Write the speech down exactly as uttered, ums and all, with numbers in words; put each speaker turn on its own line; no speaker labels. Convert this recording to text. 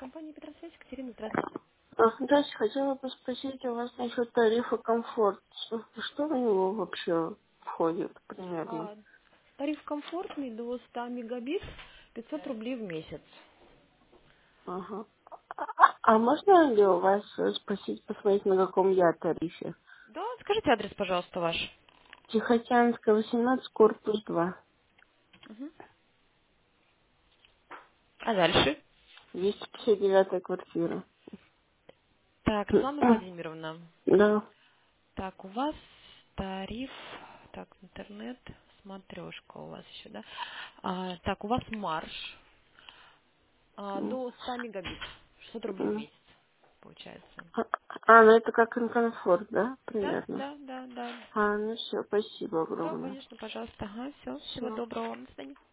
Компания Петросвязь, Екатерина, здравствуйте.
А, Здравствуйте, хотела бы спросить у вас насчет тарифа комфорт. Что в него вообще входит примерно?
А, тариф комфортный до ста мегабит, пятьсот рублей в месяц.
Ага. А, а- а можно ли у вас э, спросить, посмотреть, на каком я тарифе?
Да, скажите адрес, пожалуйста, ваш.
Тихоокеанская, восемнадцать, корпус два.
Мгм. А дальше?
двести пятьдесят девятая квартира.
Так, Светлана Владимировна.
Да.
Так, у вас тариф, так, интернет, смотрешка у вас еще, да? А, так, у вас марш а,
М,
до ста мегабит, шестьсот рублей в
м.
месяц, получается.
А, а, ну это как инкомфорт, да,
Да,
примерно?
да, да, да.
А, ну все, спасибо
Да,
огромное.
конечно, пожалуйста. Ага, все, всего
Все.
доброго вам. До свидания.